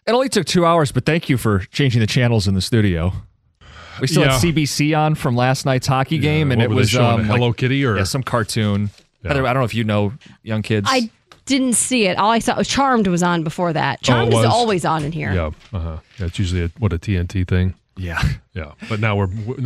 It only took 2 hours, but thank you for changing the channels in the studio. We still had CBC on from last night's hockey game, and it was Hello Kitty or some cartoon. Yeah. I don't know if you know young kids. I didn't see it. All I saw was Charmed was on before that. Charmed is always on in here. Yeah, yeah, it's usually a TNT thing. Yeah. But now we're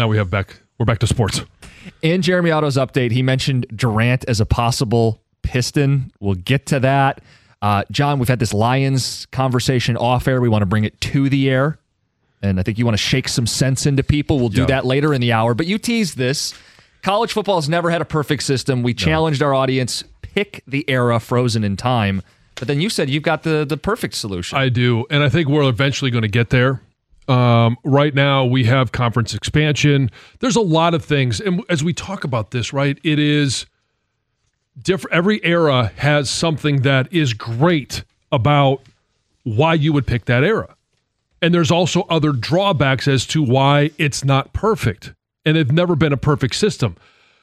back to sports. In Jeremy Otto's update, he mentioned Durant as a possible Piston. We'll get to that. John, we've had this Lions conversation off air. We want to bring it to the air. And I think you want to shake some sense into people. We'll do that later in the hour. But you teased this. College football has never had a perfect system. We challenged our audience, pick the era frozen in time. But then you said you've got the perfect solution. I do. And I think we're eventually going to get there. Right now, we have conference expansion. There's a lot of things. And as we talk about this, right, it is different. Every era has something that is great about why you would pick that era. And there's also other drawbacks as to why it's not perfect. And it's never been a perfect system.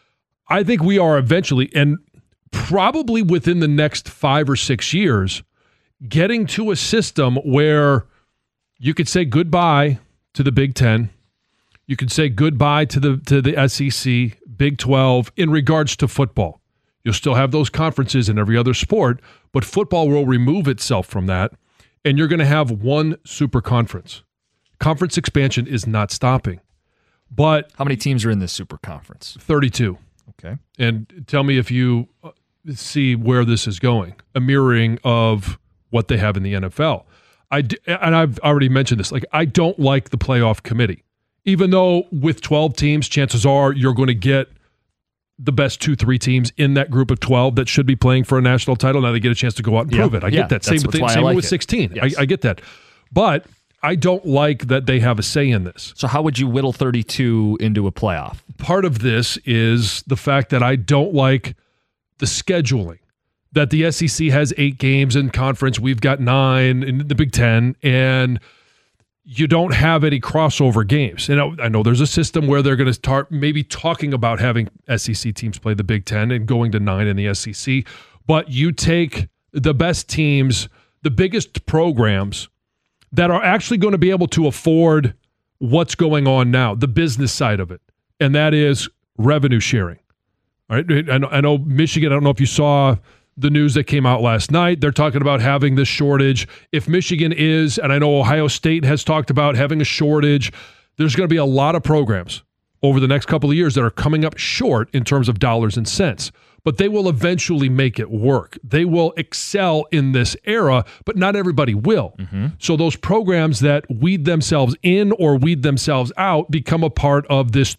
I think we are eventually, and probably within the next 5 or 6 years, getting to a system where you could say goodbye to the Big Ten. You could say goodbye to the SEC, Big 12, in regards to football. You'll still have those conferences in every other sport, but football will remove itself from that. And you're going to have one super conference. Conference expansion is not stopping. But how many teams are in this super conference? 32. Okay. And tell me if you see where this is going. A mirroring of what they have in the NFL. And I've already mentioned this. Like, I don't like the playoff committee. Even though with 12 teams, chances are you're going to get the best 2-3 teams in that group of 12 that should be playing for a national title. Now they get a chance to go out and prove it. I get that. Same with 16. Yes. I get that. But I don't like that they have a say in this. So how would you whittle 32 into a playoff? Part of this is the fact that I don't like the scheduling. That the SEC has 8 games in conference. We've got 9 in the Big Ten. And you don't have any crossover games. And I know there's a system where they're going to start maybe talking about having SEC teams play the Big Ten and going to 9 in the SEC. But you take the best teams, the biggest programs that are actually going to be able to afford what's going on now, the business side of it. And that is revenue sharing. All right? I know Michigan, I don't know if you saw the news that came out last night. They're talking about having this shortage. If Michigan is, and I know Ohio State has talked about having a shortage, there's going to be a lot of programs over the next couple of years that are coming up short in terms of dollars and cents. But they will eventually make it work. They will excel in this era, but not everybody will. Mm-hmm. So those programs that weed themselves in or weed themselves out become a part of this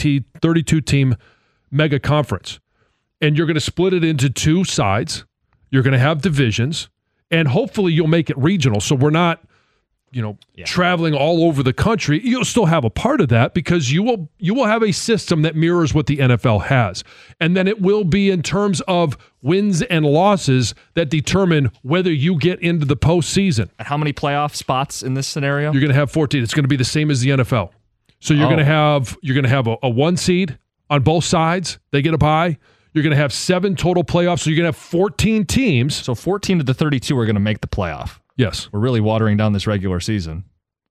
32-team mega conference. And you're going to split it into 2 sides. You're going to have divisions, and hopefully you'll make it regional. So we're not, traveling all over the country. You'll still have a part of that because you will have a system that mirrors what the NFL has. And then it will be in terms of wins and losses that determine whether you get into the postseason. And how many playoff spots in this scenario? You're going to have 14. It's going to be the same as the NFL. So you're going to have a 1 seed on both sides. They get a bye. You're going to have 7 total playoffs, so you're going to have 14 teams. So 14 of the 32 are going to make the playoff. Yes. We're really watering down this regular season.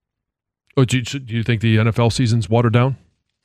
Oh, do you think the NFL season's watered down?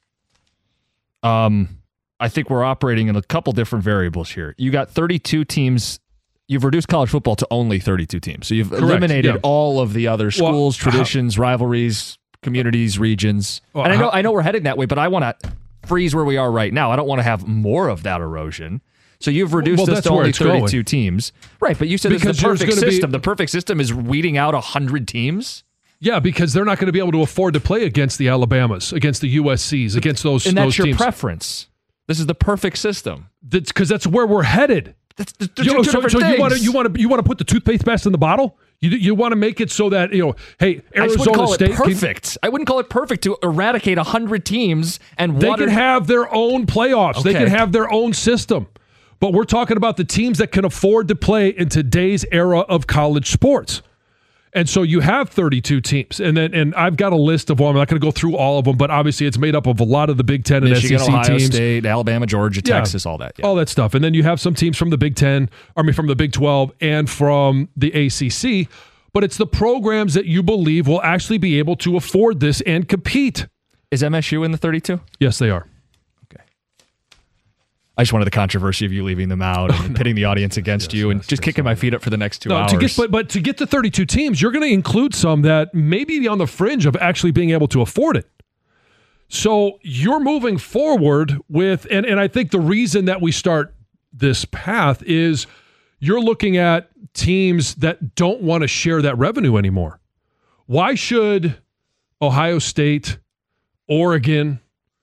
I think we're operating in a couple different variables here. You got 32 teams. You've reduced college football to only 32 teams. So you've eliminated all of the other schools, traditions, rivalries, communities, regions. And I know we're heading that way, but I want to freeze where we are right now. I don't want to have more of that erosion. So you've reduced this to only 32 teams. Right, but you said this is the perfect system. The perfect system is weeding out 100 teams? Yeah, because they're not going to be able to afford to play against the Alabamas, against the USCs, against those teams. And that's your preference. This is the perfect system. Because that's where we're headed. So you want to put the toothpaste back in the bottle? You want to make it so that, hey, Arizona State. I wouldn't call it perfect to eradicate 100 teams and they can have their own playoffs. Okay. They can have their own system. But we're talking about the teams that can afford to play in today's era of college sports. And so you have 32 teams. And I've got a list of them. I'm not going to go through all of them, but obviously it's made up of a lot of the Big Ten and Michigan, SEC Ohio teams. State, Alabama, Georgia, Texas, all that. Yeah. All that stuff. And then you have some teams from the Big 10, from the Big 12 and from the ACC. but it's the programs that you believe will actually be able to afford this and compete. Is MSU in the 32? Yes, they are. Okay. I just wanted the controversy of you leaving them out and pitting the audience against you and just kicking my feet up for the next 2 hours. But to get to 32 teams, you're going to include some that may be on the fringe of actually being able to afford it. So you're moving forward with, and I think the reason that we start this path is you're looking at teams that don't want to share that revenue anymore. Why should Ohio State, Oregon,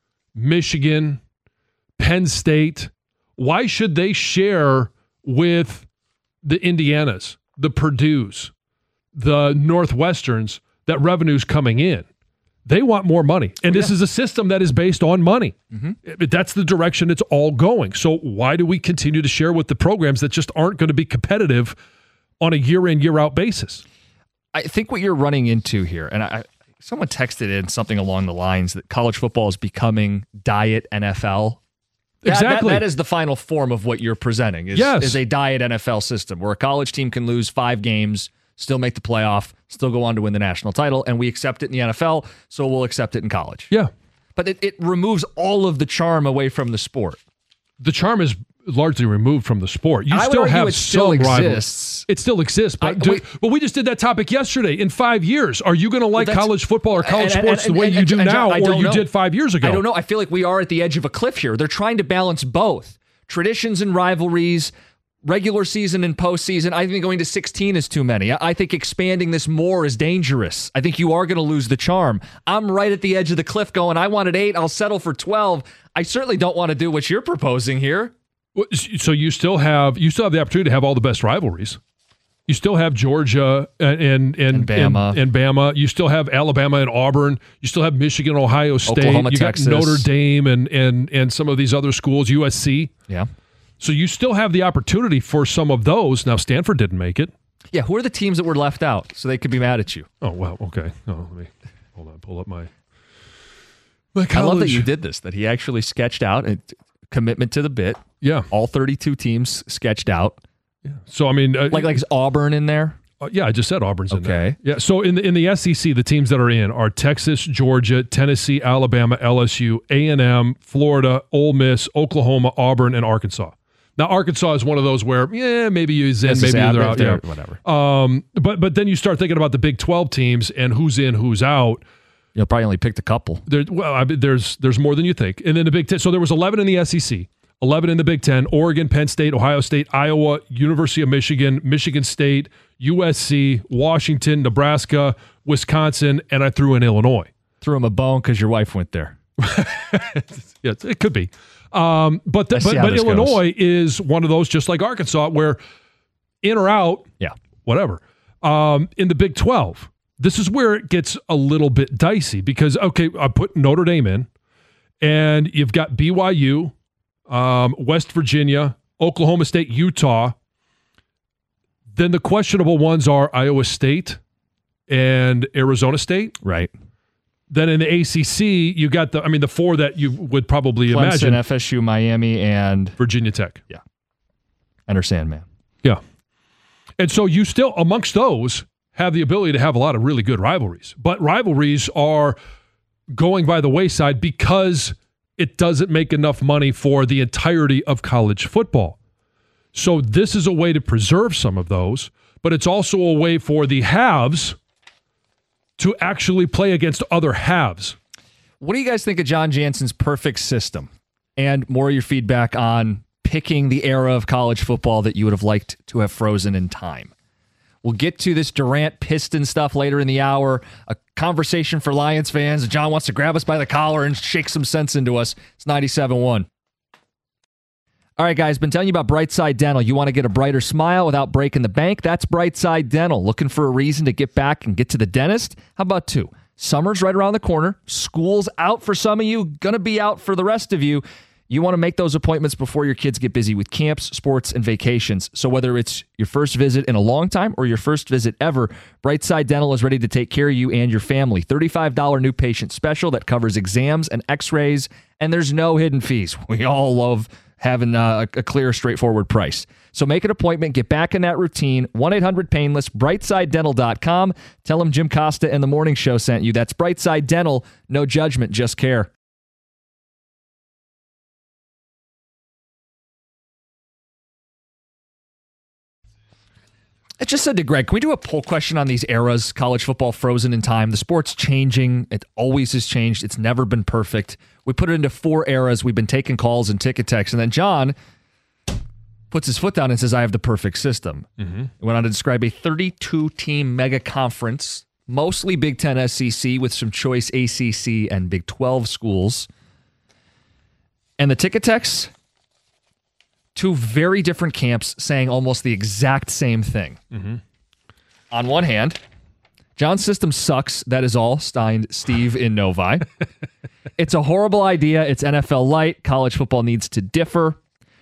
Michigan, Penn State, why should they share with the Indianas, the Purdues, the Northwesterns that revenue's coming in? They want more money. And this is a system that is based on money. Mm-hmm. That's the direction it's all going. So why do we continue to share with the programs that just aren't going to be competitive on a year-in, year-out basis? I think what you're running into here, and someone texted in something along the lines that college football is becoming diet NFL. Exactly. That is the final form of what you're presenting, is a diet NFL system where a college team can lose 5 games, still make the playoff, still go on to win the national title, and we accept it in the NFL, so we'll accept it in college. Yeah. But it removes all of the charm away from the sport. The charm is largely removed from the sport. You still have some rivalries. It still exists. But we just did that topic yesterday. In 5 years, are you going to like college football or college sports the way you do now or you did 5 years ago? I don't know. I feel like we are at the edge of a cliff here. They're trying to balance both. Traditions and rivalries, regular season and postseason. I think going to 16 is too many. I think expanding this more is dangerous. I think you are going to lose the charm. I'm right at the edge of the cliff going, I wanted 8. I'll settle for 12. I certainly don't want to do what you're proposing here. So you still have the opportunity to have all the best rivalries. You still have Georgia and Bama. And Bama. You still have Alabama and Auburn. You still have Michigan, Ohio State. Oklahoma, you Texas. got Notre Dame and some of these other schools, USC. Yeah. So you still have the opportunity for some of those. Now, Stanford didn't make it. Yeah, who are the teams that were left out so they could be mad at you? Oh, well, okay. Let me pull up my college. I love that you did this, that he actually sketched out a commitment to the bit. Yeah. All 32 teams sketched out. Yeah. So, I mean. Like is Auburn in there? Yeah, I just said Auburn's in there. Okay. Yeah, so in the SEC, the teams that are in are Texas, Georgia, Tennessee, Alabama, LSU, A&M, Florida, Ole Miss, Oklahoma, Auburn, and Arkansas. Now, Arkansas is one of those where, maybe he's in, maybe they're out. Yeah, whatever. But then you start thinking about the Big 12 teams and who's in, who's out. You'll probably only pick a couple. There's more than you think. And then the Big 10. So there was 11 in the SEC, 11 in the Big 10, Oregon, Penn State, Ohio State, Iowa, University of Michigan, Michigan State, USC, Washington, Nebraska, Wisconsin, and I threw in Illinois. Threw him a bone because your wife went there. Yeah, it could be. But Illinois is one of those, just like Arkansas, where in or out, whatever. In the Big 12, this is where it gets a little bit dicey because, okay, I put Notre Dame in, and you've got BYU, West Virginia, Oklahoma State, Utah. Then the questionable ones are Iowa State and Arizona State. Right. Then in the ACC, you got the 4 that you would probably Clemson, imagine. FSU, Miami, and Virginia Tech. Yeah. Enter Sandman. Yeah. And so you still, amongst those, have the ability to have a lot of really good rivalries. But rivalries are going by the wayside because it doesn't make enough money for the entirety of college football. So this is a way to preserve some of those, but it's also a way for the haves to actually play against other halves. What do you guys think of John Jansen's perfect system? And more of your feedback on picking the era of college football that you would have liked to have frozen in time. We'll get to this Durant Piston stuff later in the hour. A conversation for Lions fans. John wants to grab us by the collar and shake some sense into us. It's 97.1. All right, guys, been telling you about Brightside Dental. You want to get a brighter smile without breaking the bank? That's Brightside Dental. Looking for a reason to get back and get to the dentist? How about 2? Summer's right around the corner. School's out for some of you, going to be out for the rest of you. You want to make those appointments before your kids get busy with camps, sports, and vacations. So whether it's your first visit in a long time or your first visit ever, Brightside Dental is ready to take care of you and your family. $35 new patient special that covers exams and x-rays, and there's no hidden fees. We all love having a clear, straightforward price. So make an appointment. Get back in that routine. 1-800-PAINLESS, BrightsideDental.com. Tell them Jim Costa and The Morning Show sent you. That's Brightside Dental. No judgment, just care. I just said to Greg, can we do a poll question on these eras? College football frozen in time. The sport's changing. It always has changed. It's never been perfect. We put it into 4 eras. We've been taking calls and ticket texts. And then John puts his foot down and says, I have the perfect system. Mm-hmm. He went on to describe a 32-team mega conference, mostly Big Ten SEC with some choice ACC and Big 12 schools. And the ticket texts, 2 very different camps saying almost the exact same thing. Mm-hmm. On one hand, John's system sucks. That is all. Signed, Steve in Novi. It's a horrible idea. It's NFL light. College football needs to differ.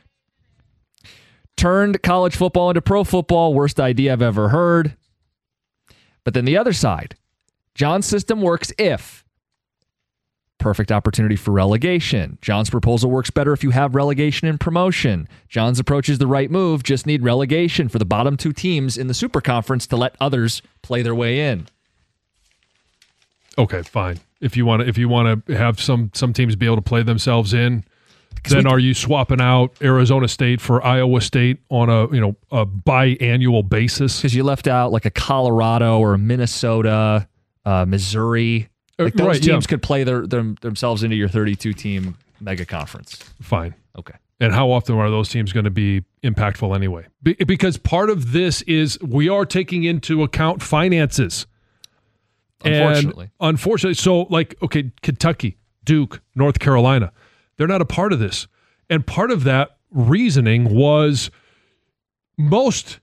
Turned college football into pro football. Worst idea I've ever heard. But then the other side, John's system works if perfect opportunity for relegation. John's proposal works better if you have relegation and promotion. John's approach is the right move. Just need relegation for the bottom 2 teams in the Super Conference to let others play their way in. Okay, fine. If you want to have some teams be able to play themselves in, then are you swapping out Arizona State for Iowa State on a biannual basis? Because you left out like a Colorado or a Minnesota, Missouri. Like those teams could play themselves into your 32-team mega conference. Fine. Okay. And how often are those teams going to be impactful anyway? Because part of this is we are taking into account finances. Unfortunately. So, Kentucky, Duke, North Carolina, they're not a part of this. And part of that reasoning was most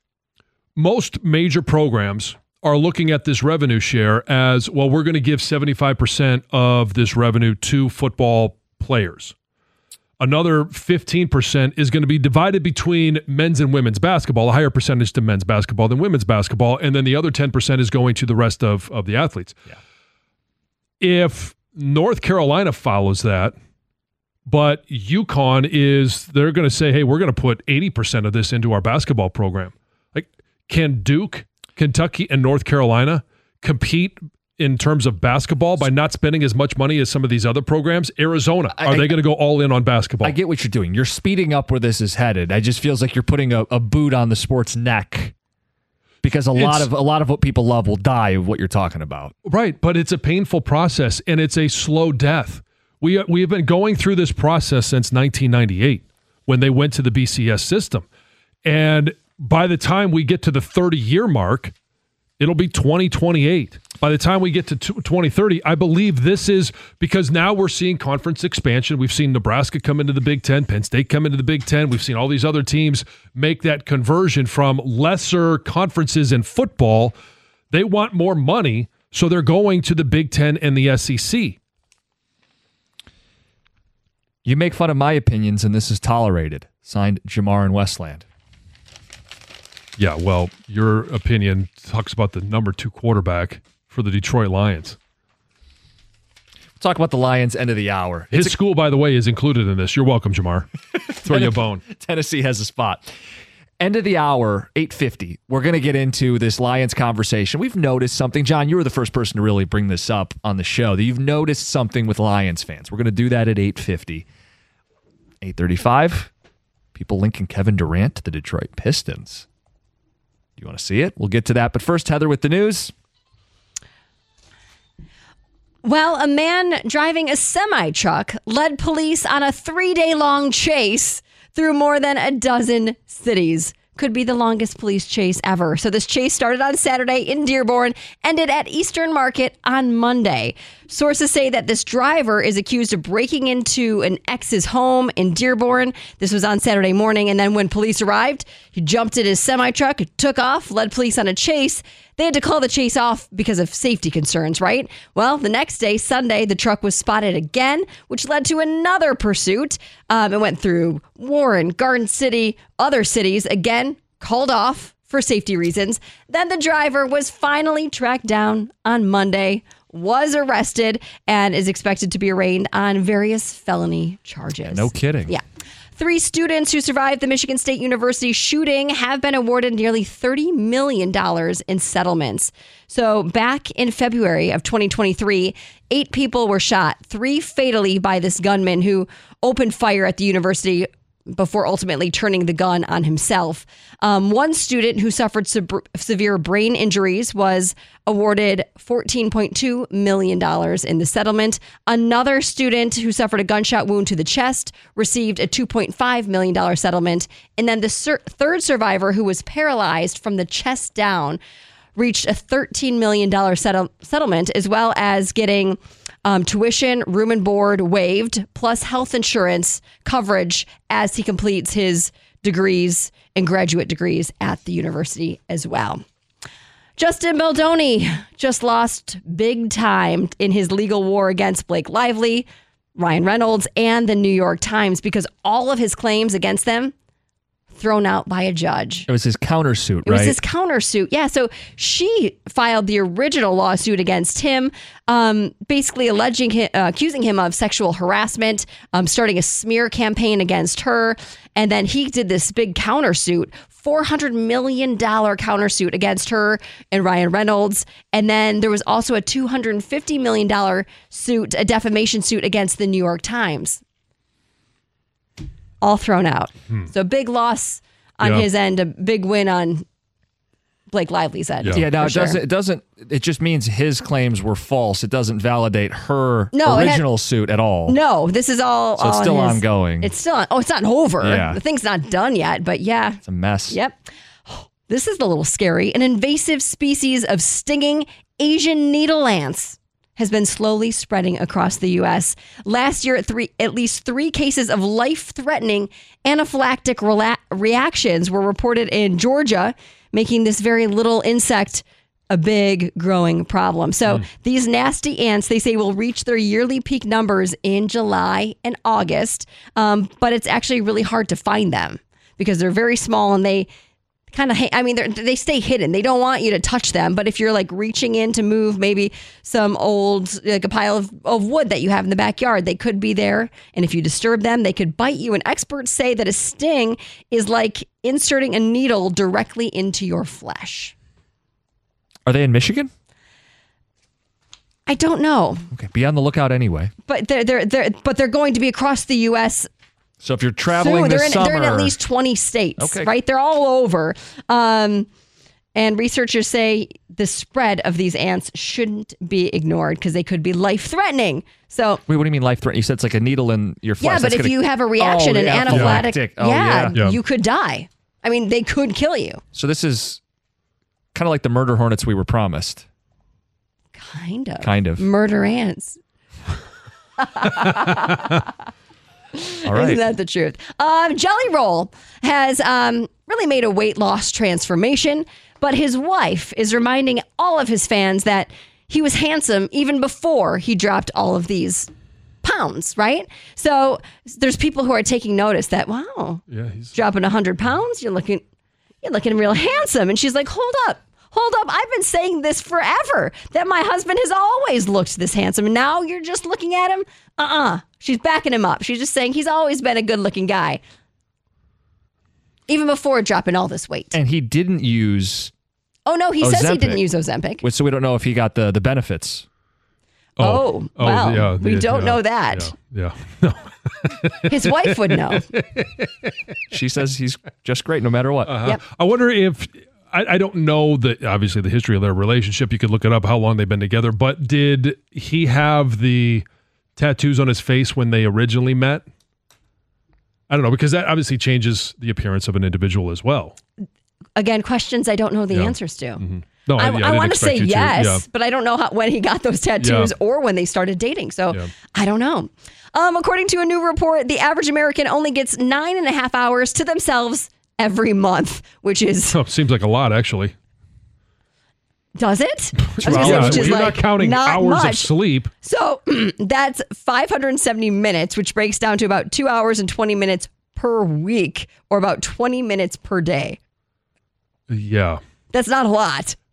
major programs are looking at this revenue share as, well, we're going to give 75% of this revenue to football players. Another 15% is going to be divided between men's and women's basketball, a higher percentage to men's basketball than women's basketball, and then the other 10% is going to the rest of the athletes. Yeah. If North Carolina follows that, but UConn they're going to say, hey, we're going to put 80% of this into our basketball program. Like, can Duke, Kentucky, and North Carolina compete in terms of basketball by not spending as much money as some of these other programs? Arizona, are they going to go all in on basketball? I get what you're doing. You're speeding up where this is headed. It just feels like you're putting a boot on the sport's neck because a lot of what people love will die of what you're talking about. Right, but it's a painful process and it's a slow death. We have been going through this process since 1998 when they went to the BCS system. And by the time we get to the 30-year mark, it'll be 2028. By the time we get to 2030, I believe this is because now we're seeing conference expansion. We've seen Nebraska come into the Big Ten, Penn State come into the Big Ten. We've seen all these other teams make that conversion from lesser conferences in football. They want more money, so they're going to the Big Ten and the SEC. You make fun of my opinions, and this is tolerated. Signed, Jamar in Westland. Yeah, well, your opinion talks about the number 2 quarterback for the Detroit Lions. We'll talk about the Lions end of the hour. His school, by the way, is included in this. You're welcome, Jamar. Throw you a bone. Tennessee has a spot. End of the hour, 8:50. We're going to get into this Lions conversation. We've noticed something. John, you were the first person to really bring this up on the show, that you've noticed something with Lions fans. We're going to do that at 8:50. 8:35, people linking Kevin Durant to the Detroit Pistons. Do you want to see it? We'll get to that. But first, Heather with the news. Well, a man driving a semi-truck led police on a 3-day-long chase through more than a dozen cities. Could be the longest police chase ever. So this chase started on Saturday in Dearborn, ended at Eastern Market on Monday. Sources say that this driver is accused of breaking into an ex's home in Dearborn. This was on Saturday morning, and then when police arrived, he jumped in his semi-truck, took off, led police on a chase. They had to call the chase off because of safety concerns, right? Well, the next day, Sunday, the truck was spotted again, which led to another pursuit. It went through Warren, Garden City, other cities, again, called off for safety reasons. Then the driver was finally tracked down on Monday, was arrested, and is expected to be arraigned on various felony charges. No kidding. Yeah. 3 students who survived the Michigan State University shooting have been awarded nearly $30 million in settlements. So back in February of 2023, 8 people were shot, 3 fatally by this gunman who opened fire at the university before ultimately turning the gun on himself. One student who suffered severe brain injuries was awarded $14.2 million in the settlement. Another student who suffered a gunshot wound to the chest received a $2.5 million settlement. And then the third survivor, who was paralyzed from the chest down, reached a $13 million settlement, as well as getting tuition, room and board waived, plus health insurance coverage as he completes his degrees and graduate degrees at the university as well. Justin Baldoni just lost big time in his legal war against Blake Lively, Ryan Reynolds, and the New York Times because all of his claims against them thrown out by a judge. It was his countersuit, right? It was his countersuit. Yeah. So she filed the original lawsuit against him, basically accusing him of sexual harassment, starting a smear campaign against her. And then he did this big countersuit, $400 million countersuit against her and Ryan Reynolds. And then there was also a $250 million suit, a defamation suit against the New York Times. All thrown out. So big loss on his end, a big win on Blake Lively's end. Yeah, now it just means his claims were false. It doesn't validate her original suit at all. No, this is all. So it's still ongoing. It's still it's not over. Yeah. The thing's not done yet, but yeah. It's a mess. Yep. This is a little scary. An invasive species of stinging Asian needle ants has been slowly spreading across the U.S. Last year, at least 3 cases of life-threatening anaphylactic reactions were reported in Georgia, making this very little insect a big growing problem. So these nasty ants, they say, will reach their yearly peak numbers in July and August, but it's actually really hard to find them because they're very small and they they stay hidden. They don't want you to touch them. But if you're like reaching in to move maybe some old, like a pile of wood that you have in the backyard, they could be there. And if you disturb them, they could bite you. And experts say that a sting is like inserting a needle directly into your flesh. Are they in Michigan? I don't know. Okay, be on the lookout anyway. But they're going to be across the U.S. So if you're traveling this summer... They're in at least 20 states, right? They're all over. And researchers say the spread of these ants shouldn't be ignored because they could be life-threatening. So, wait, what do you mean life-threatening? You said it's like a needle in your flesh. Yeah, but if you have a reaction, an anaphylactic, you could die. I mean, they could kill you. So this is kind of like the murder hornets we were promised. Kind of. Murder ants. All right. Isn't that the truth? Jelly Roll has really made a weight loss transformation, but his wife is reminding all of his fans that he was handsome even before he dropped all of these pounds, right? So there's people who are taking notice that, wow, he's dropping 100 pounds. You're looking real handsome. And she's like, hold up. I've been saying this forever, that my husband has always looked this handsome. And now you're just looking at him? She's backing him up. She's just saying he's always been a good looking guy. Even before dropping all this weight. And he didn't use Oh, no, he says he didn't use Ozempic. So we don't know if he got the benefits. We don't know that. Yeah. No. His wife would know. She says he's just great no matter what. Yep. I wonder if... I don't know obviously the history of their relationship. You could look it up, how long they've been together. But did he have the tattoos on his face when they originally met? I don't know, because that obviously changes the appearance of an individual as well. Again, questions I don't know the answers to. Mm-hmm. No, I want to say yes, but I don't know when he got those tattoos or when they started dating. So I don't know. According to a new report, the average American only gets 9.5 hours to themselves every month, which is... seems like a lot, actually. Does it? You're not counting hours of sleep. So that's 570 minutes, which breaks down to about 2 hours and 20 minutes per week, or about 20 minutes per day. Yeah. That's not a lot.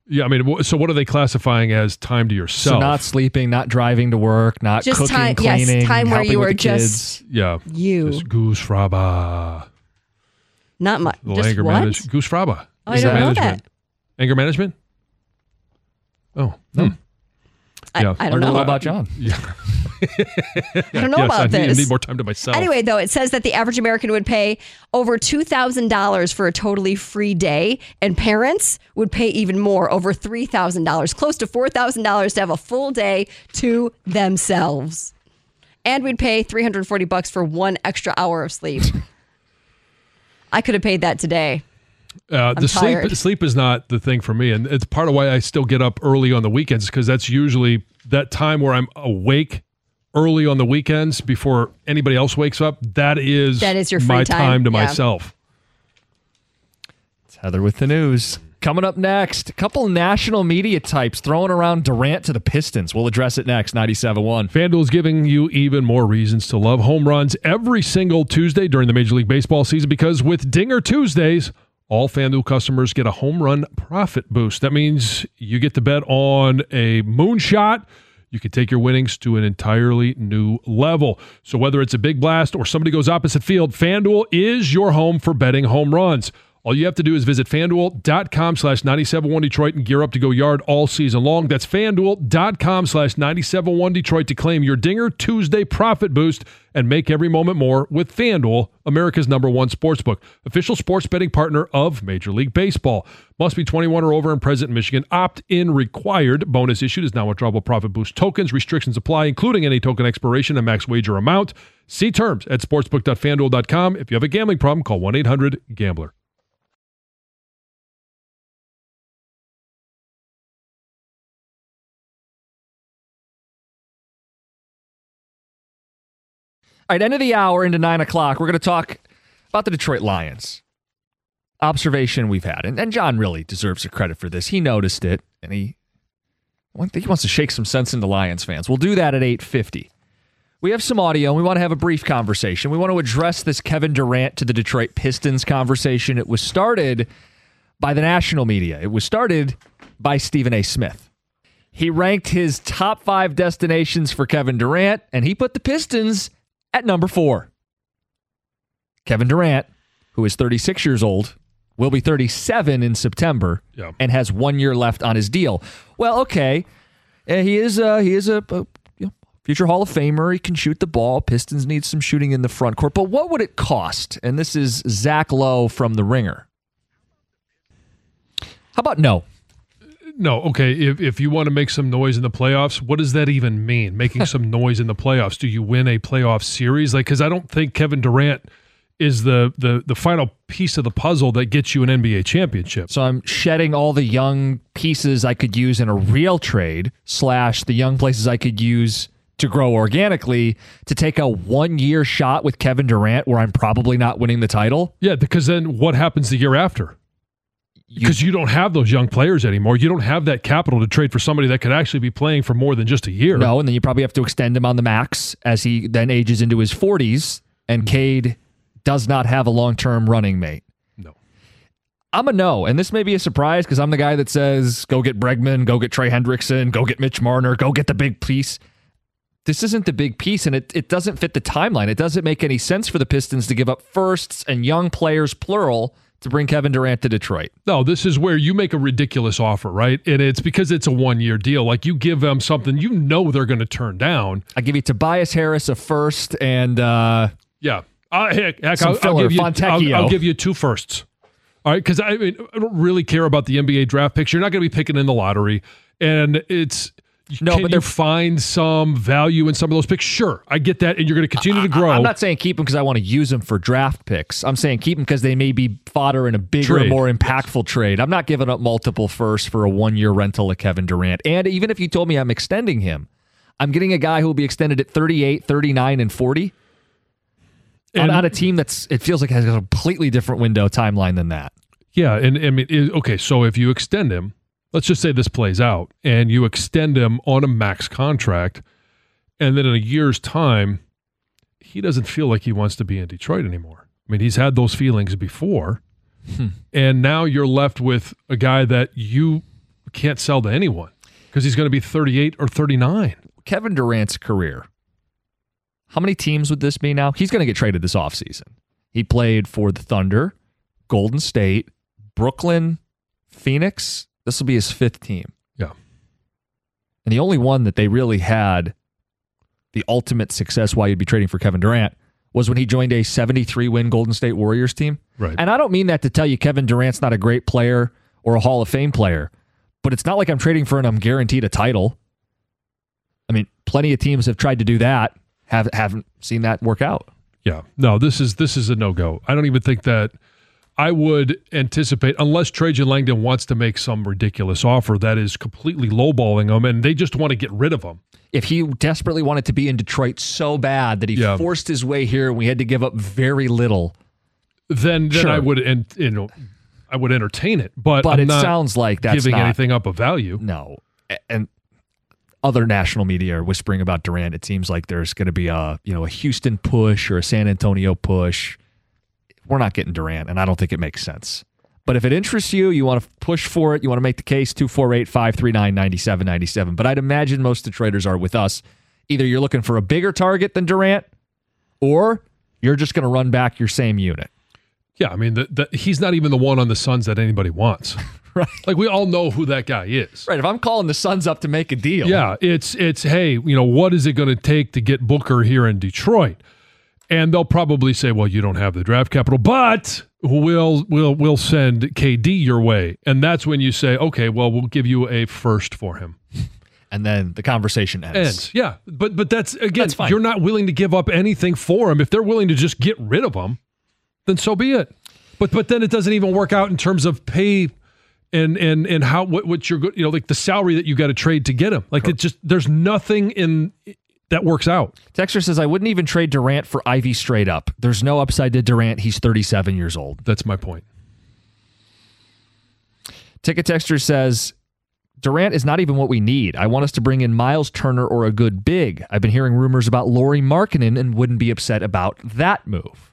Yeah, I mean, so what are they classifying as time to yourself? So not sleeping, not driving to work, not just cooking, time, cleaning, yes, time where you were just you. Just Goose Fraba. Not much. Just anger what? management. Goose Fraba. Oh, I don't know that. Anger management? Oh. I don't know. What about John? I don't know about this. I need more time to myself. Anyway, though, it says that the average American would pay over $2,000 for a totally free day, and parents would pay even more, over $3,000, close to $4,000 to have a full day to themselves. And we'd pay $340 for 1 extra hour of sleep. I could have paid that today. The sleep is not the thing for me, and it's part of why I still get up early on the weekends, because that's usually that time where I'm awake early on the weekends before anybody else wakes up. That is your free my time to yeah. myself. It's Heather with the news. Coming up next, a couple national media types throwing around Durant to the Pistons. We'll address it next, 97.1. FanDuel is giving you even more reasons to love home runs every single Tuesday during the Major League Baseball season, because with Dinger Tuesdays, all FanDuel customers get a home run profit boost. That means you get to bet on a moonshot. You can take your winnings to an entirely new level. So whether it's a big blast or somebody goes opposite field, FanDuel is your home for betting home runs. All you have to do is visit FanDuel.com/971 Detroit and gear up to go yard all season long. That's FanDuel.com/971 Detroit to claim your Dinger Tuesday profit boost and make every moment more with FanDuel, America's #1 sportsbook. Official sports betting partner of Major League Baseball. Must be 21 or over and present in Michigan. Opt-in required. Bonus issued is non-withdrawable profit boost tokens. Restrictions apply, including any token expiration and max wager amount. See terms at sportsbook.fanduel.com. If you have a gambling problem, call 1-800-GAMBLER. All right, end of the hour into 9 o'clock, we're going to talk about the Detroit Lions. Observation we've had, and John really deserves the credit for this. He noticed it, and I think he wants to shake some sense into Lions fans. We'll do that at 8:50. We have some audio, and we want to have a brief conversation. We want to address this Kevin Durant to the Detroit Pistons conversation. It was started by the national media. It was started by Stephen A. Smith. He ranked his top 5 destinations for Kevin Durant, and he put the Pistons at number 4. Kevin Durant, who is 36 years old, will be 37 in September, and has 1 year left on his deal. Well, okay, he is a future Hall of Famer. He can shoot the ball. Pistons need some shooting in the front court. But what would it cost? And this is Zach Lowe from The Ringer. How about no? No, okay, if you want to make some noise in the playoffs, what does that even mean, making some noise in the playoffs? Do you win a playoff series? Because I don't think Kevin Durant is the final piece of the puzzle that gets you an NBA championship. So I'm shedding all the young pieces I could use in a real trade / the young places I could use to grow organically to take a 1 year shot with Kevin Durant where I'm probably not winning the title. Yeah, because then what happens the year after? Because you don't have those young players anymore. You don't have that capital to trade for somebody that could actually be playing for more than just a year. No, and then you probably have to extend him on the max as he then ages into his 40s, and Cade does not have a long-term running mate. No. I'm a no, and this may be a surprise because I'm the guy that says, go get Bregman, go get Trey Hendrickson, go get Mitch Marner, go get the big piece. This isn't the big piece, and it doesn't fit the timeline. It doesn't make any sense for the Pistons to give up firsts and young players, plural, to bring Kevin Durant to Detroit. No, this is where you make a ridiculous offer, right? And it's because it's a 1 year deal. Like, you give them something you know they're going to turn down. I give you Tobias Harris a first and heck, I'll give you 2 firsts. All right, because I don't really care about the NBA draft picks. You're not going to be picking in the lottery, and it's. Can you find some value in some of those picks? Sure, I get that, and you're going to continue to grow. I'm not saying keep them because I want to use them for draft picks. I'm saying keep them because they may be fodder in a bigger, more impactful trade. I'm not giving up multiple firsts for a 1 year rental of Kevin Durant. And even if you told me I'm extending him, I'm getting a guy who will be extended at 38, 39, and 40 on a team it feels like has a completely different window timeline than that. Yeah, and I mean, okay, so if you extend him, let's just say this plays out, and you extend him on a max contract, and then in a year's time, he doesn't feel like he wants to be in Detroit anymore. I mean, he's had those feelings before, and now you're left with a guy that you can't sell to anyone because he's going to be 38 or 39. Kevin Durant's career. How many teams would this be now? He's going to get traded this offseason. He played for the Thunder, Golden State, Brooklyn, Phoenix. This will be his 5th team. Yeah. And the only one that they really had the ultimate success why you'd be trading for Kevin Durant was when he joined a 73-win Golden State Warriors team. Right. And I don't mean that to tell you Kevin Durant's not a great player or a Hall of Fame player, but it's not like I'm trading for and I'm guaranteed a title. I mean, plenty of teams have tried to do that, haven't seen that work out. Yeah. No, this is a no-go. I don't even think that I would anticipate, unless Trajan Langdon wants to make some ridiculous offer that is completely lowballing him, and they just want to get rid of him. If he desperately wanted to be in Detroit so bad that he forced his way here and we had to give up very little, then sure. I would, and I would entertain it. But it sounds like that's giving not anything up of value. No, and other national media are whispering about Durant. It seems like there's going to be a Houston push or a San Antonio push. We're not getting Durant, and I don't think it makes sense. But if it interests you, you want to push for it, you want to make the case, 248-539-9797. But I'd imagine most of the traders are with us. Either you're looking for a bigger target than Durant, or you're just going to run back your same unit. Yeah, I mean, he's not even the one on the Suns that anybody wants. Right. Like, we all know who that guy is. Right. If I'm calling the Suns up to make a deal. Yeah, it's hey, what is it going to take to get Booker here in Detroit? And they'll probably say, well, you don't have the draft capital, but we'll send KD your way. And that's when you say, okay, well, we'll give you a first for him. And then the conversation ends. Yeah, but that's, again, you're not willing to give up anything for him. If they're willing to just get rid of him, then so be it. But then it doesn't even work out in terms of pay and how what you're, like the salary that you got to trade to get him. Like, it just, there's nothing in that works out. Texter says, I wouldn't even trade Durant for Ivy straight up. There's no upside to Durant. He's 37 years old. That's my point. Ticket Texter says, Durant is not even what we need. I want us to bring in Miles Turner or a good big. I've been hearing rumors about Lauri Markkanen and wouldn't be upset about that move.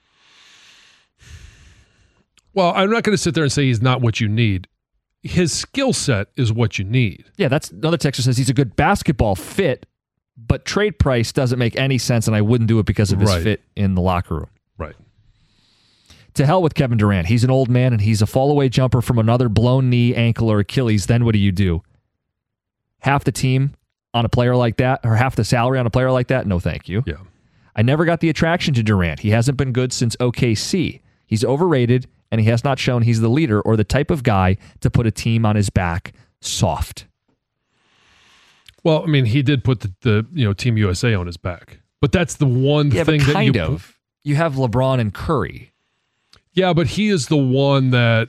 Well, I'm not going to sit there and say he's not what you need. His skill set is what you need. Yeah, that's another texter says he's a good basketball fit, but trade price doesn't make any sense, and I wouldn't do it because of his fit in the locker room. Right. To hell with Kevin Durant. He's an old man, and he's a fall-away jumper from another blown knee, ankle, or Achilles. Then what do? Half the team on a player like that, or half the salary on a player like that? No, thank you. Yeah. I never got the attraction to Durant. He hasn't been good since OKC. He's overrated, and he has not shown he's the leader or the type of guy to put a team on his back soft. Well, I mean, he did put the Team USA on his back, but that's the one thing that you have LeBron and Curry. Yeah, but he is the one that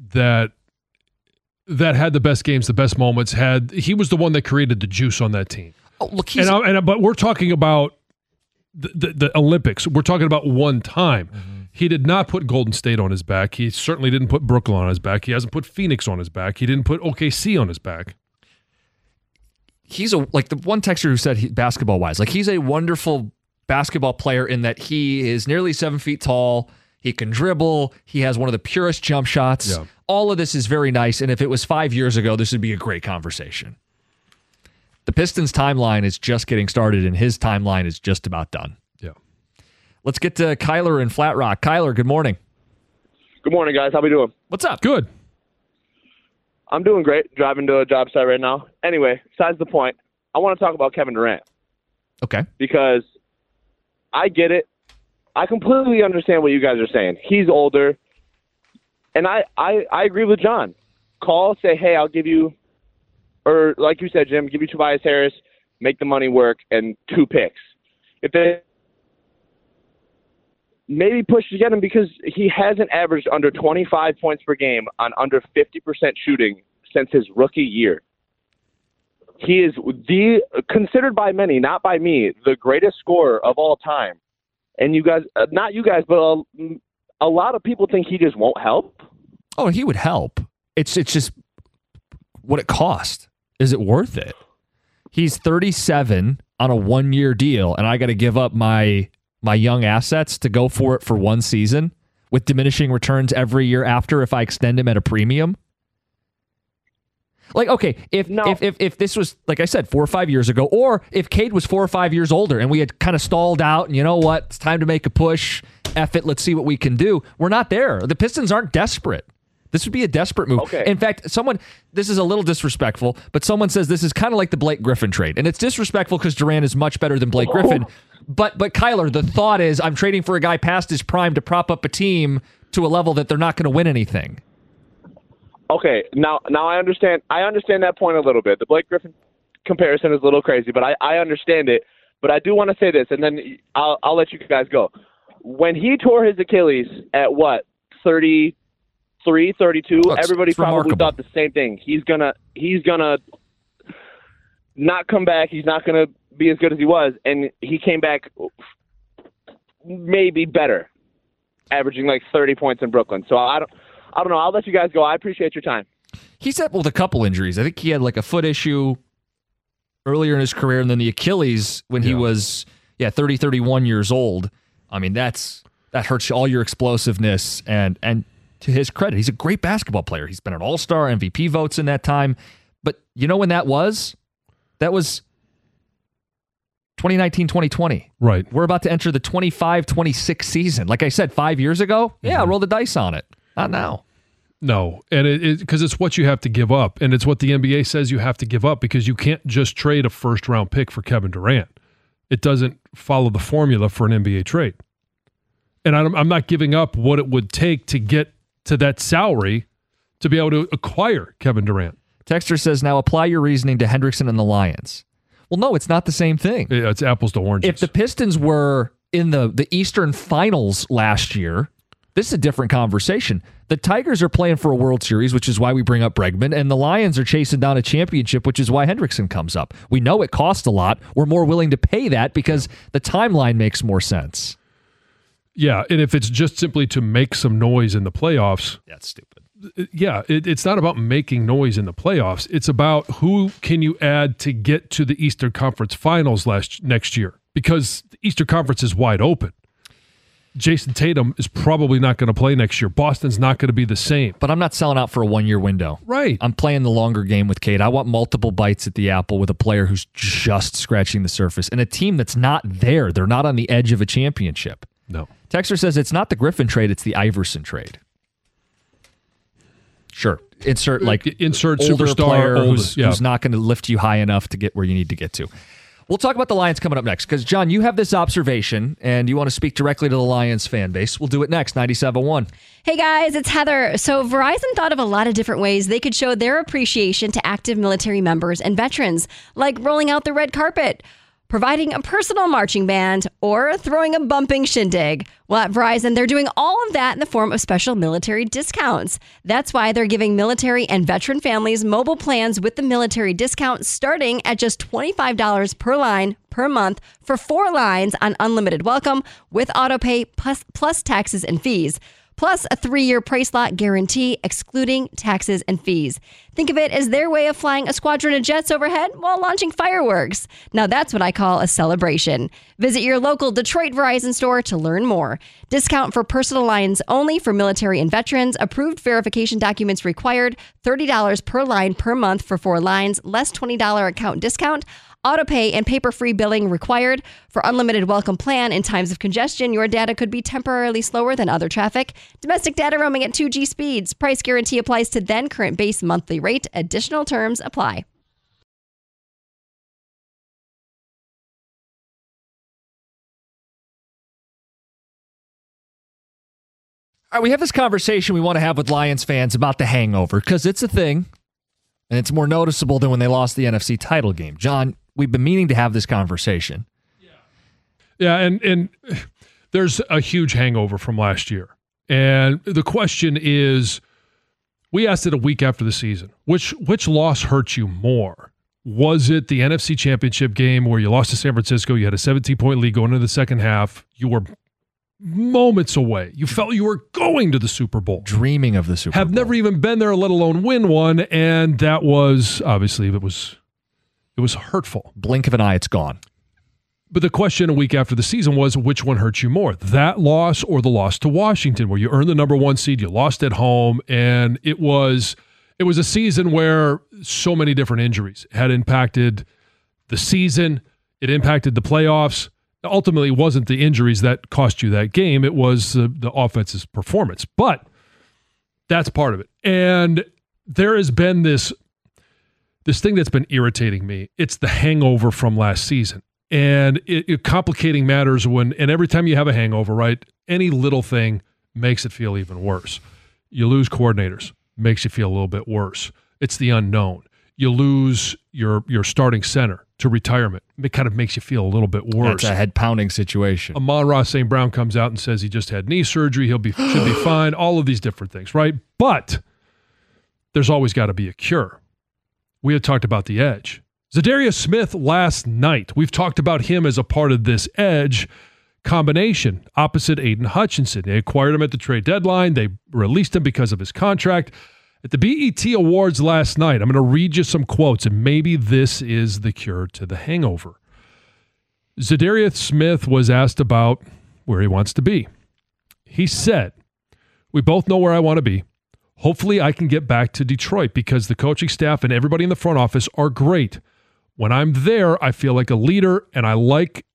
had the best games, the best moments. He was the one that created the juice on that team. Oh, look, but we're talking about the Olympics. We're talking about one time. Mm-hmm. He did not put Golden State on his back. He certainly didn't put Brooklyn on his back. He hasn't put Phoenix on his back. He didn't put OKC on his back. He's the one texter who said basketball-wise, like he's a wonderful basketball player in that he is nearly 7 feet tall. He can dribble. He has one of the purest jump shots. Yeah. All of this is very nice, and if it was 5 years ago, this would be a great conversation. The Pistons' timeline is just getting started, and his timeline is just about done. Yeah. Let's get to Kyler in Flat Rock. Kyler, good morning. Good morning, guys. How we doing? What's up? Good. I'm doing great. Driving to a job site right now. Anyway, besides the point, I want to talk about Kevin Durant. Okay. Because I get it. I completely understand what you guys are saying. He's older. And I agree with John. Call, say, hey, I'll give you, or like you said, Jim, give you Tobias Harris, make the money work, and 2 picks. If they maybe push to get him, because he hasn't averaged under 25 points per game on under 50% shooting since his rookie year. He is considered by many, not by me, the greatest scorer of all time. And you guys, not you guys, but a lot of people think he just won't help. Oh, he would help. It's just what it cost. Is it worth it? He's 37 on a 1-year deal, and I got to give up my young assets to go for it for 1 season with diminishing returns every year after if I extend him at a premium. Like, okay, if this was, like I said, 4 or 5 years ago, or if Cade was 4 or 5 years older and we had kind of stalled out and you know what, it's time to make a push, F it, let's see what we can do. We're not there. The Pistons aren't desperate. This would be a desperate move. Okay. In fact, this is a little disrespectful, but someone says this is kind of like the Blake Griffin trade. And it's disrespectful because Durant is much better than Blake Griffin. But Kyler, the thought is I'm trading for a guy past his prime to prop up a team to a level that they're not going to win anything. Okay, now I understand. I understand that point a little bit. The Blake Griffin comparison is a little crazy, but I understand it. But I do want to say this, and then I'll let you guys go. When he tore his Achilles at 33, 32, everybody probably remarkable. thought the same thing. He's gonna not come back. He's not gonna be as good as he was, and he came back maybe better, averaging like 30 points in Brooklyn. So I don't know. I'll let you guys go. I appreciate your time. He's had with a couple injuries. I think he had like a foot issue earlier in his career, and then the Achilles when he was 30, 31 years old. I mean, that hurts all your explosiveness, and to his credit, he's a great basketball player. He's been an all-star, MVP votes in that time. But you know when that was? That was 2019, 2020. Right. We're about to enter the 25-26 season. Like I said, 5 years ago, roll the dice on it. Not now. No, and because it's what you have to give up, and it's what the NBA says you have to give up, because you can't just trade a first-round pick for Kevin Durant. It doesn't follow the formula for an NBA trade. And I'm not giving up what it would take to get to that salary to be able to acquire Kevin Durant. Texter says, now apply your reasoning to Hendrickson and the Lions. Well, no, it's not the same thing. Yeah, it's apples to oranges. If the Pistons were in the Eastern Finals last year, this is a different conversation. The Tigers are playing for a World Series, which is why we bring up Bregman, and the Lions are chasing down a championship, which is why Hendrickson comes up. We know it costs a lot. We're more willing to pay that because the timeline makes more sense. Yeah, and if it's just simply to make some noise in the playoffs, that's stupid. Yeah, it's not about making noise in the playoffs. It's about who can you add to get to the Eastern Conference Finals next year, because the Eastern Conference is wide open. Jason Tatum is probably not going to play next year. Boston's not going to be the same. But I'm not selling out for a 1 year window. Right. I'm playing the longer game with Cade. I want multiple bites at the apple with a player who's just scratching the surface and a team that's not there. They're not on the edge of a championship. No. Texter says it's not the Griffin trade, it's the Iverson trade. Sure. Insert older superstar player who's not going to lift you high enough to get where you need to get to. We'll talk about the Lions coming up next because, John, you have this observation and you want to speak directly to the Lions fan base. We'll do it next, 97.1. Hey, guys, it's Heather. So Verizon thought of a lot of different ways they could show their appreciation to active military members and veterans, like rolling out the red carpet, providing a personal marching band, or throwing a bumping shindig. Well, at Verizon, they're doing all of that in the form of special military discounts. That's why they're giving military and veteran families mobile plans with the military discount starting at just $25 per line per month for 4 lines on unlimited welcome with autopay plus taxes and fees. Plus a 3-year price lock guarantee, excluding taxes and fees. Think of it as their way of flying a squadron of jets overhead while launching fireworks. Now that's what I call a celebration. Visit your local Detroit Verizon store to learn more. Discount for personal lines only for military and veterans. Approved verification documents required. $30 per line per month for 4 lines, less $20 account discount. Autopay and paper-free billing required. For unlimited welcome plan in times of congestion, your data could be temporarily slower than other traffic. Domestic data roaming at 2G speeds. Price guarantee applies to then current base monthly rate. Additional terms apply. All right, we have this conversation we want to have with Lions fans about the hangover because it's a thing, and it's more noticeable than when they lost the NFC title game. John, we've been meaning to have this conversation. Yeah, and there's a huge hangover from last year. And the question is, we asked it a week after the season, which loss hurt you more? Was it the NFC Championship game where you lost to San Francisco, you had a 17-point lead going into the second half, you were moments away, you felt you were going to the Super Bowl. Dreaming of the Super Bowl. Have never even been there, let alone win one, and that was, obviously, it was hurtful. Blink of an eye, it's gone. But the question a week after the season was, which one hurt you more? That loss or the loss to Washington, where you earned the number 1 seed, you lost at home, and it was It was a season where so many different injuries had impacted the season. It impacted the playoffs. Ultimately, it wasn't the injuries that cost you that game. It was the offense's performance. But that's part of it. And there has been this thing that's been irritating me. It's the hangover from last season. And it complicating matters and every time you have a hangover, right, any little thing makes it feel even worse. You lose coordinators, makes you feel a little bit worse. It's the unknown. You lose your starting center to retirement. It kind of makes you feel a little bit worse. It's a head-pounding situation. Amon-Ra St. Brown comes out and says he just had knee surgery. Should be fine. All of these different things, right? But there's always got to be a cure. We had talked about the edge. Za'Darius Smith last night. We've talked about him as a part of this edge combination opposite Aiden Hutchinson. They acquired him at the trade deadline. They released him because of his contract. At the BET Awards last night, I'm going to read you some quotes, and maybe this is the cure to the hangover. Za'Darius Smith was asked about where he wants to be. He said, "We both know where I want to be. Hopefully I can get back to Detroit because the coaching staff and everybody in the front office are great. When I'm there, I feel like a leader, and like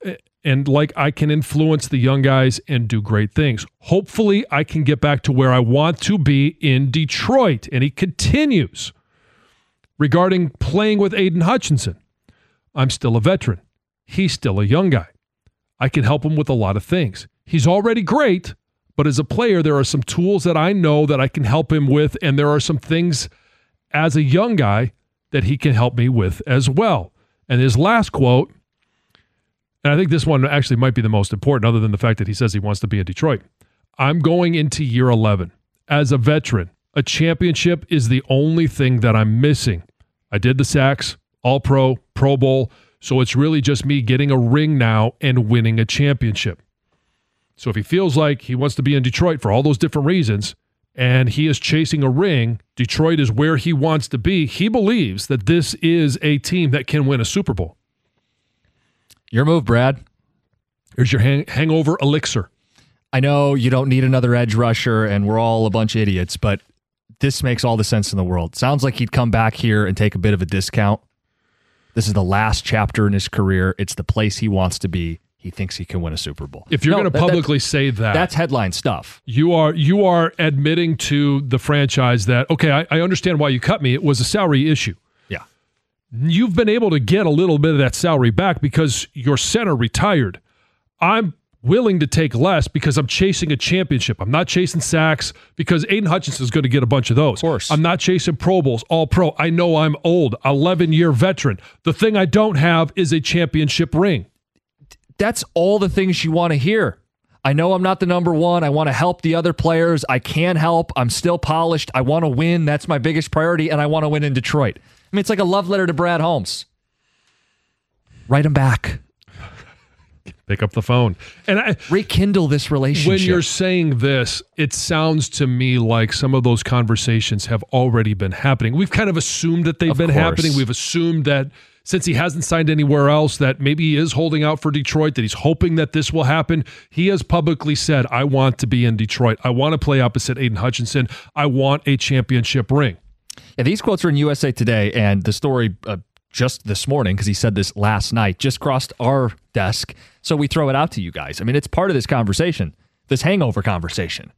I can influence the young guys and do great things. Hopefully I can get back to where I want to be in Detroit." And he continues regarding playing with Aiden Hutchinson. "I'm still a veteran. He's still a young guy. I can help him with a lot of things. He's already great, but as a player, there are some tools that I know that I can help him with, and there are some things as a young guy that he can help me with as well." And his last quote, and I think this one actually might be the most important other than the fact that he says he wants to be in Detroit. "I'm going into year 11. As a veteran, a championship is the only thing that I'm missing. I did the sacks, All-Pro, Pro Bowl, so it's really just me getting a ring now and winning a championship." So if he feels like he wants to be in Detroit for all those different reasons, and he is chasing a ring, Detroit is where he wants to be, he believes that this is a team that can win a Super Bowl. Your move, Brad. Here's your hangover elixir. I know you don't need another edge rusher, and we're all a bunch of idiots, but this makes all the sense in the world. Sounds like he'd come back here and take a bit of a discount. This is the last chapter in his career. It's the place he wants to be. He thinks he can win a Super Bowl. If you're going to publicly say that, that's headline stuff. You are admitting to the franchise that, okay, I understand why you cut me. It was a salary issue. Yeah. You've been able to get a little bit of that salary back because your center retired. I'm willing to take less because I'm chasing a championship. I'm not chasing sacks because Aiden Hutchinson is going to get a bunch of those. Of course. I'm not chasing Pro Bowls, All-Pro. I know I'm old, 11-year veteran. The thing I don't have is a championship ring. That's all the things you want to hear. I know I'm not the number one. I want to help the other players. I can help. I'm still polished. I want to win. That's my biggest priority, and I want to win in Detroit. I mean, it's like a love letter to Brad Holmes. Write him back. Pick up the phone. And rekindle this relationship. When you're saying this, it sounds to me like some of those conversations have already been happening. We've kind of assumed that they've been happening. We've assumed that since he hasn't signed anywhere else, that maybe he is holding out for Detroit, that he's hoping that this will happen. He has publicly said, I want to be in Detroit. I want to play opposite Aiden Hutchinson. I want a championship ring. Yeah, these quotes are in USA Today, and the story just this morning, because he said this last night, just crossed our desk, so we throw it out to you guys. I mean, it's part of this conversation, this hangover conversation.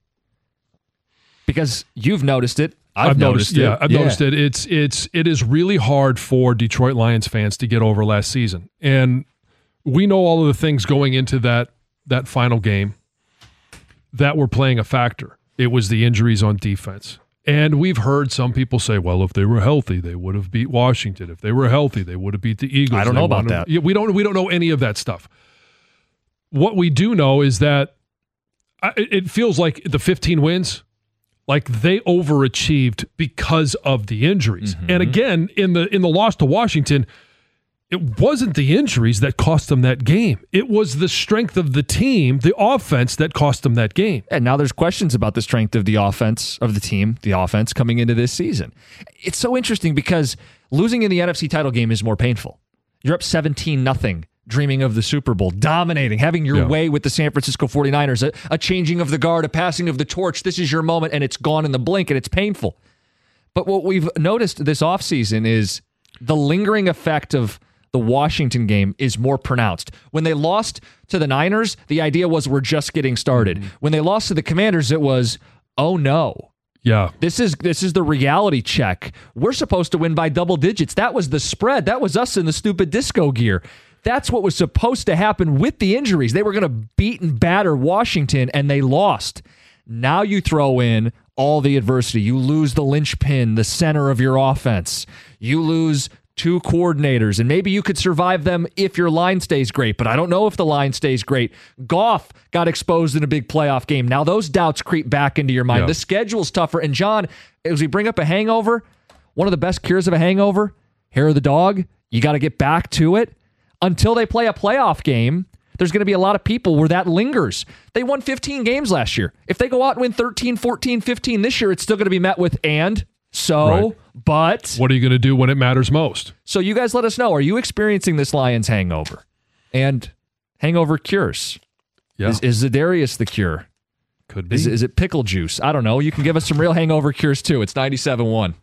Because you've noticed it. I've noticed it. Yeah, I've noticed it. It is really hard for Detroit Lions fans to get over last season. And we know all of the things going into that final game that were playing a factor. It was the injuries on defense. And we've heard some people say, well, if they were healthy, they would have beat Washington. If they were healthy, they would have beat the Eagles. I don't know about that. We don't know any of that stuff. What we do know is that it feels like the 15 wins, like they overachieved because of the injuries. Mm-hmm. And again, in the loss to Washington, it wasn't the injuries that cost them that game. It was the strength of the team, the offense, that cost them that game. And now there's questions about the strength of the offense, of the team, the offense coming into this season. It's so interesting because losing in the NFC title game is more painful. You're up 17-0, dreaming of the Super Bowl, dominating, having your way with the San Francisco 49ers, a changing of the guard, a passing of the torch. This is your moment, and it's gone in the blink, and it's painful. But what we've noticed this offseason is the lingering effect of the Washington game is more pronounced. When they lost to the Niners, the idea was we're just getting started. Mm-hmm. When they lost to the Commanders, it was, oh no. Yeah. This is the reality check. We're supposed to win by double digits. That was the spread. That was us in the stupid disco gear. That's what was supposed to happen with the injuries. They were going to beat and batter Washington, and they lost. Now you throw in all the adversity. You lose the linchpin, the center of your offense. You lose 2 coordinators, and maybe you could survive them if your line stays great, but I don't know if the line stays great. Goff got exposed in a big playoff game. Now those doubts creep back into your mind. Yeah. The schedule's tougher. And John, as we bring up a hangover, one of the best cures of a hangover, hair of the dog, you got to get back to it. Until they play a playoff game, there's going to be a lot of people where that lingers. They won 15 games last year. If they go out and win 13, 14, 15 this year, it's still going to be met with but what are you going to do when it matters most? So you guys let us know. Are you experiencing this Lions hangover? And hangover cures. Yeah. Is Za'Darius the cure? Could be. Is it pickle juice? I don't know. You can give us some real hangover cures too. It's 97.1.